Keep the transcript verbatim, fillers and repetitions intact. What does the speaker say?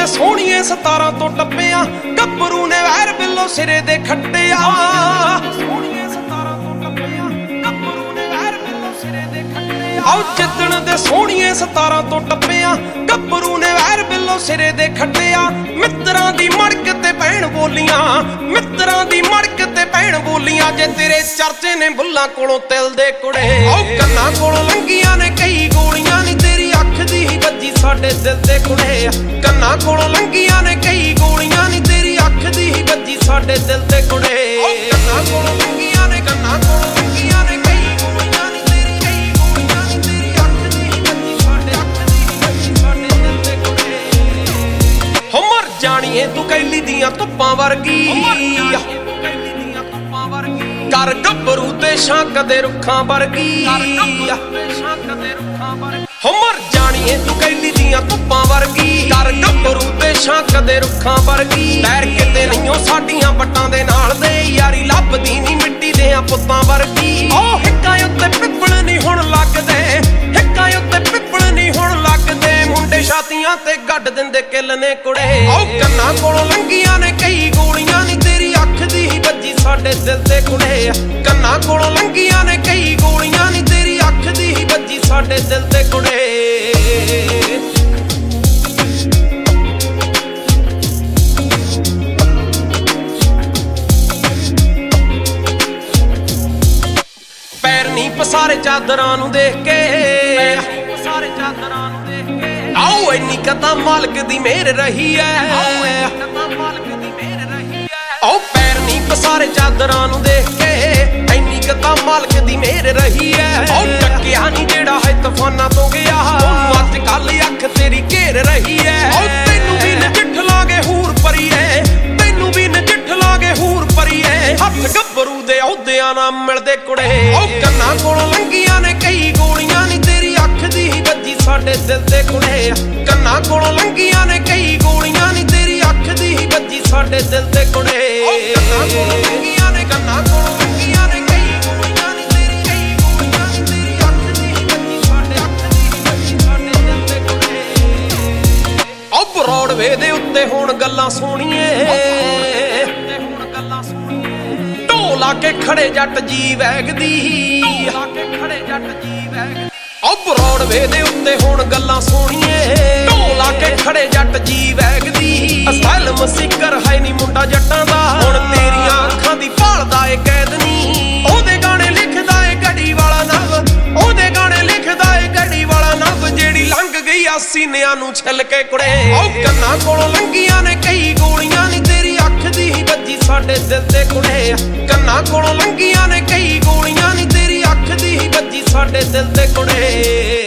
ਦੇ ਸੋਹਣੀਏ ਸਤਾਰਾਂ ਤੋਂ ਟੱਪਿਆ ਗੱਭਰੂ ਨੇ ਵੈਰ ਬਿੱਲੋ ਸਿਰੇ ਦੇ ਖੱਟਿਆ। ਸੋਹਣੀਏ ਸਤਾਰਾਂ ਤੋਂ ਟੱਪਿਆ ਗੱਭਰੂ ਨੇ ਵੈਰ ਬਿੱਲੋ ਸਿਰੇ ਦੇ ਖੱਟਿਆ। ਆਓ ਜਿੱਦਣ ਦੇ ਸੋਹਣੀਏ ਸਤਾਰਾਂ ਤੋਂ ਟੱਪਿਆ ਗੱਭਰੂ ਨੇ ਵੈਰ ਬਿੱਲੋ ਸਿਰੇ ਦੇ ਖੱਟਿਆ। ਮਿੱਤਰਾਂ ਦੀ ਮੜਕ ਤੇ ਭੈਣ ਬੋਲੀਆਂ, ਮਿੱਤਰਾਂ ਦੀ ਮੜਕ ਤੇ ਭੈਣ ਬੋਲੀਆਂ, ਜੇ ਤੇਰੇ ਚਰਚੇ ਨੇ ਬੁੱਲਾਂ ਕੋਲੋਂ ਤਿਲ ਦੇ ਕੁੜੇ। ਆਓ ਕੰਨਾਂ ਕੋਲੋਂ ਲੰਘੀਆਂ ਨੇ ਕਈ ਗੋਲੀਆਂ ਨੀ ਤੇਰੀ ਅੱਖ ਦੀ ਹੀ ਵੱਜੀ ਸਾਡੇ ਦਿਲ ਤੇ ਕੁੜੇ। ਕੰਨਾਂ ਕੋਲੋਂ ਲੰਘੀਆਂ ਨੇ ਕਈ ਗੋਲੀਆਂ ਨੀ ਤੇਰੀ ਅੱਖ ਦੀ ਹੀ ਵੱਜੀ ਸਾਡੇ ਦਿਲ ਤੇ ਕੁੜੇ। ਕੰਨਾਂ ਕੋਲੋਂ ਲੰਘੀਆਂ ਨੇ ਕੰਨਾਂ ਕੋਲੋਂ ਲੰਘੀਆਂ ਨੇ ਕਈ ਗੋਲੀਆਂ ਨੀ ਤੇਰੀ ਕਈ ਗੋਲੀਆਂ ਨੀ ਤੇਰੀ ਅੱਖ ਦੀ ਹੀ ਵੱਜੀ ਸਾਡੇ ਅੱਖ ਦੀ ਹੀ ਵੱਜੀ ਸਾਡੇ ਦਿਲ ਤੇ ਕੁੜੇ। ਹੋ ਮਰ ਜਾਣੀਏ ਤੂੰ ਕੈਲੀ ਦੀਆਂ ਧੁੱਪਾਂ ਵਰਗੀ, ਕਰ ਗੱਭਰੂ ਤੇ ਛਾਂ ਕਦੇ ਰੁੱਖਾਂ ਵਰਗੀ। ਹੋ ਮਰ ਜਾਣੀਏ ਤੂੰ ਕੈਲੀ ਦੀਆਂ ਧੁੱਪਾਂ ਵਰਗੀ, ਕਰ ਗੱਭਰੂ ਤੇ ਛਾਂ ਕਦੇ ਰੁੱਖਾਂ ਵਰਗੀ। ਪੈਰ ਕਿਤੇ ਨਹੀਂਓ ਸਾਡੀਆਂ ਵੱਟਾਂ ਦੇ ਨਾਲ ਦੇ, ਯਾਰੀ ਲੱਭਦੀ ਨੀ ਮਿੱਟੀ ਦੇਆਂ ਪੁੱਤਾਂ ਵਰਗੀ। ਓ ਹਿੱਕਾਂ ਉੱਤੇ ਪਿੱਪਲ ਨੀ ਹੁਣ ਲੱਗਦੇ, ਹਿੱਕਾਂ ਉੱਤੇ ਪਿੱਪਲ ਨੀ ਹੁਣ ਲੱਗਦੇ, ਮੁੰਡੇ ਛਾਤੀਆਂ ਤੇ ਗੱਡ ਦਿੰਦੇ ਕਿੱਲ ਨੇ ਕੁੜੇ। ਓ ਕੰਨਾਂ ਕੋਲੋਂ ਲੰਘੀਆਂ ਨੇ ਕਈ ਗੋਲੀਆਂ ਨੀ ਤੇਰੀ ਅੱਖ ਦੀ ਹੀ ਵੱਜੀ ਸਾਡੇ ਦਿਲ ਤੇ ਕੁੜੇ। ਕੰਨਾਂ ਕੋਲੋਂ ਲੰਘੀਆਂ ਨੇ ਕਈ ਗੋਲੀਆਂ ਨੀ ਤੇਰੀ ਅੱਖ ਦੀ ਹੀ ਵੱਜੀ ਸਾਡੇ ਦਿਲ ਤੇ ਕੁੜੇ। ਪੈਰ ਨੀ ਪਸਾਰੇ ਚਾਦਰਾਂ ਨੂੰ ਦੇਖ ਕੇ, ਪਸਾਰੇ ਚਾਦਰਾਂ ਨੂੰ ਦੇਖ ਕੇ। ਆਓ ਇੰਨੀ ਕਤਾ ਮਾਲਕ ਦੀ ਮਿਹਰ ਰਹੀ ਐ, ਆਓ ਪੈਰ ਨੀ ਪਸਾਰੇ ਚਾਦਰਾਂ ਨੂੰ ਦੇਖ ਕੇ, ਇੰਨੀ ਕਤਾ ਮਾਲਕ ਦੀ ਮਿਹਰ ਰਹੀ ਐ। ਆਓ ਟੱਕਿਆ ਨੀ ਜਿਹੜਾ ਹੈ ਤੂਫਾਨਾਂ ਤੋਂ ਗਿਆ, ਉਹਨੂੰ ਅੱਜ ਕੱਲ ਅੱਖ ਤੇਰੀ ਘੇਰ ਰਹੀ ਐ। ਆਓ ਤੈਨੂੰ ਵੀ ਨਜਿੱਠ ਲਾਂਗੇ ਹੂਰ ਪਰੀਏ, ਤੈਨੂੰ ਵੀ ਨਜਿੱਠ ਲਾਂਗੇ ਹੂਰ ਪਰੀਏ। ਹੱਥ ਗੱਭਰੂ ਦੇ ਅਹੁਦਿਆਂ ਨਾਲ ਮਿਲਦੇ ਕੁੜੇ। ਆਓ ਕੰਨਾਂ ਕੋਲੋਂ ਲੰਘੀਆਂ ਨੇ ਕਈ ਗੋਲੀਆਂ ਨੀ ਤੇਰੀ ਅੱਖ ਦੀ ਹੀ ਵੱਜੀ ਸਾਡੇ ਦਿਲ ਤੇ ਕੁੜੇ। ਕੰਨਾਂ ਕੋਲੋਂ ਲੰਘੀਆਂ ਨੇ ਕਈ ਗੋਲੀਆਂ ਨੀ ਤੇਰੀ ਅੱਖ ਦੀ ਹੀ ਵੱਜੀ ਸਾਡੇ ਦਿਲ ਤੇ ਕੁੜੇ। ਕੰਨਾਂ ਕੋਲੋਂ ਲੰਘੀਆਂ ਨੇ ਕੰਨਾਂ ਕੋਲੋਂ ਲੰਘੀਆਂ ਨੇ ਕਈ ਗੋਲੀਆਂ ਨੀ ਤੇਰੀ ਕਈ ਗੋਲੀਆਂ ਨੀ ਤੇਰੀ ਅੱਖ ਦੀ ਹੀ ਵੱਜੀ ਸਾਡੇ ਅੱਖ ਦੀ ਹੀ ਵੱਜੀ ਸਾਡੇ ਦਿਲ ਤੇ ਕੁੜੇ। ਓ ਬਰੋਡਵੇ ਦੇ ਉੱਤੇ ਹੁਣ ਗੱਲਾਂ ਸੁਣੀਏ, ਢੋਲ ਲਾ ਕੇ ਖੜੇ ਜੱਟ ਜੀ ਵੈਗਦੀ, ਢੋਲ ਲਾ ਕੇ ਖੜੇ ਜੱਟ ਜੀ ਵੈਗਦੀ। ਓ ਬਰੋਡਵੇ ਦੇ ਉੱਤੇ ਹੁਣ ਗੱਲਾਂ ਸੁਣੀਏ, ਢੋਲ ਲਾ ਕੇ ਖੜੇ ਜੱਟ ਜੀ ਵੈਗਦੀ। ਅਸਲਮ ਸਿੱਕਰ ਹੈ ਨੀ ਮੁੰਡਾ ਜੱਟਾਂ ਦਾ, ਹੁਣ ਤੇਰੀਆਂ ਅੱਖਾਂ ਦੀ ਭਾਲਦਾ ਏ ਕੈਦ ਨੀ। ਉਹਦੇ ਗਾਣੇ ਲਿਖਦਾ ਏ ਗੜੀ ਵਾਲਾ ਨਵ, ਉਹਦੇ ਗਾਣੇ ਲਿਖਦਾ ਏ ਗੜੀ ਵਾਲਾ ਨਵ, ਜਿਹੜੀ ਲੰਘ ਗਈ ਆ ਸੀਨਿਆਂ ਨੂੰ ਛਿੱਲ ਕੇ ਕੁੜੇ। ਓ ਕੰਨਾਂ ਕੋਲੋਂ ਲੰਘੀਆਂ ਨੇ ਕਈ ਗੋਲੀਆਂ ਨੀ ਤੇਰੀ ਅੱਖ ਦੀ ਹੀ ਵੱਜੀ ਸਾਡੇ ਦਿਲ ਤੇ ਕੁੜੇ। ਕੰਨਾਂ ਕੋਲੋਂ ਲੰਘੀਆਂ ਨੇ ਕਈ ਗੋਲੀਆਂ ਨੀ ਤੇਰੀ ਅੱਖ ਦੀ ਹੀ ਵੱਜੀ ਸਾਡੇ ਦਿਲ ਤੇ ਕੁੜੇ।